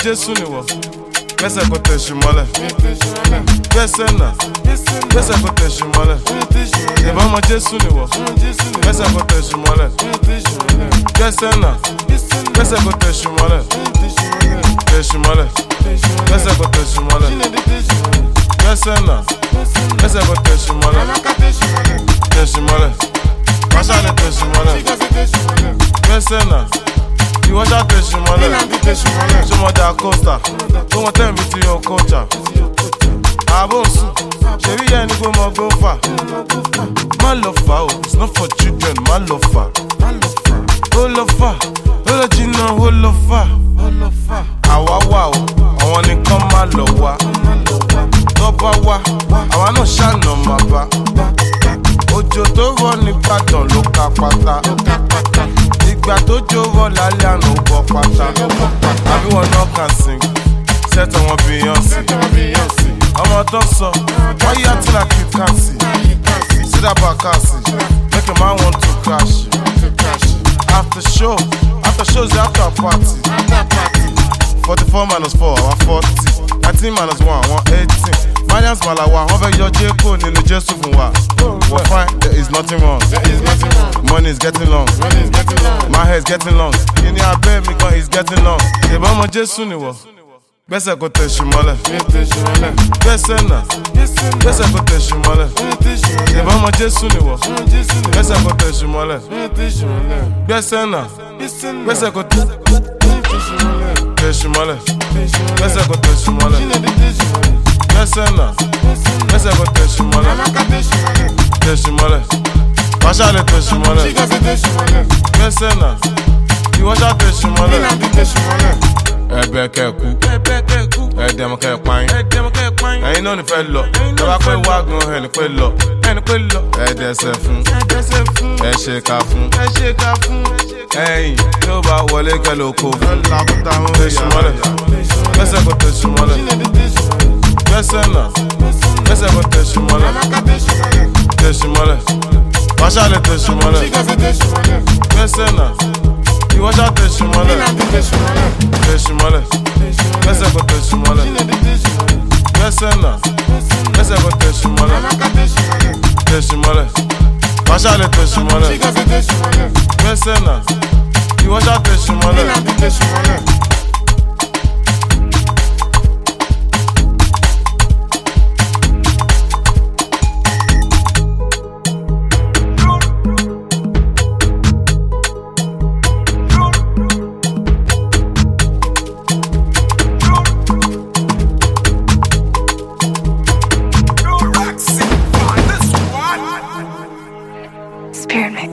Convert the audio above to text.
Jésù ni wọ. Gbẹ́sẹ̀ kò tẹ̀sí mọ́lẹ̀. Gbẹ́sẹ̀ náà. Gbẹ́sẹ̀ kò tẹ̀sí mọ́lẹ̀. Ìbọn ọmọ Jésù ni wọ. Gbẹ́sẹ̀ kò tẹ̀sí mọ́lẹ̀. Gbẹ́sẹ̀ náà. Gbẹ́sẹ̀ kò tẹ̀sí mọ́lẹ̀. Tẹ̀sí mọ́lẹ̀. Gbẹ́sẹ̀ kò tẹ̀sí mọ́lẹ̀. Gbẹ́sẹ̀ náà. Gbẹ́sẹ̀ kò tẹ̀sí mọ́lẹ̀. Tẹ̀sí mọ́lẹ̀. Wáṣà ni tẹ̀sí mọ́lẹ̀. Gbẹ́sẹ̀ náà. Ìwọ ṣá tẹ̀sí mọ́lẹ̀. Ṣọmọdé àkọ́sà. Ó wọn tẹ̀ mí ti yan kọ́ọ̀tà. Àbò sùn. Ṣèrí yẹn ni kò mọ gófà. Má lọ fà o, it's not for children, má lọ fà. Ó lọ fà, ó lọ jìnnà, ó lọ fà. Àwa wà o, àwọn nìkan má lọ wá. Tọ́ba wá, àwa náà ṣàna máa bá. Òjò tó rọ̀ nígbàdàn ló ka pátá. Ìgbà tó jó rọ̀ lálẹ́ àná ó bọ́ pátá. Everyone now can sing, set on one Beyonce. Ọmọ tó sọ, why you acting like you can't see? See that Bakassi, make a man want to crash. After shows the after party. 44 minus 4, our 40. 19 minus 1, 118. Marians Malawa, over your J-Ko, Nino Jesu Funwa. We're fine, there is nothing wrong. Money is getting long. My hair is getting long. You need a baby, because it's getting long. The Bama Jesu ni wo. Gbẹ́sẹ̀ kò tẹ̀sí mọ́lẹ̀. Gbẹ́sẹ̀ náà. Gbẹ́sẹ̀ kò tẹ̀sí mọ́lẹ̀. Ìbọn ọmọ Jésù ni wọ. Gbẹ́sẹ̀ kò tẹ̀sí mọ́lẹ̀. Gbẹ́sẹ̀ náà. Gbẹ́sẹ̀ kò tẹ̀sí mọ́lẹ̀. Gbẹ́sẹ̀ kò tẹ̀sí mọ́lẹ̀. Gbẹ́sẹ̀ náà. Gbẹ́sẹ̀ kò tẹ̀sí mọ́lẹ̀. Tẹ̀sí mọ́lẹ̀. Wáṣà lè tẹ̀sí mọ́lẹ̀. Gbẹ́sẹ̀ náà. Ìwọ ṣá tẹ̀sí mọ́lẹ̀. Ẹ̀bẹ̀ kẹ́kù, ẹ̀dẹ̀mọ̀ kẹ́páyín. Ẹ̀yin náà ní fẹ́ lọ, tọ́ba pé wá gan ẹni pé lọ. Ẹ̀dẹ̀sẹ̀ fún, ẹ̀ ṣe ká fún. Ẹ̀yin tí ó bá wọlé kẹ́lẹ́ oko fún. Tẹ̀sí mọ́lẹ̀, gbẹ́sẹ̀ kò tẹ̀sí mọ́lẹ̀. Gbẹ́sẹ̀ náà, gbẹ́sẹ̀ kò tẹ̀sí mọ́lẹ̀. Tẹ̀sí mọ́lẹ̀, wáṣà lè tẹ̀sí mọ́lẹ̀. Gbẹ́sẹ̀ náà. Ìwọ ṣá tẹ̀sí mọ́lẹ̀. Tẹ̀sí mọ́lẹ̀. Gbẹ́sẹ̀ kò tẹ̀sí mọ́lẹ̀. Gbẹ́sẹ̀ náà. Gbẹ́sẹ̀ kò tẹ̀sí mọ́lẹ̀. Tẹ̀sí mọ́lẹ̀. Wáṣà lè tẹ̀sí mọ́lẹ̀. Gbẹ́sẹ̀ náà. Ìwọ ṣá tẹ̀sí mọ́lẹ̀. Spearmint.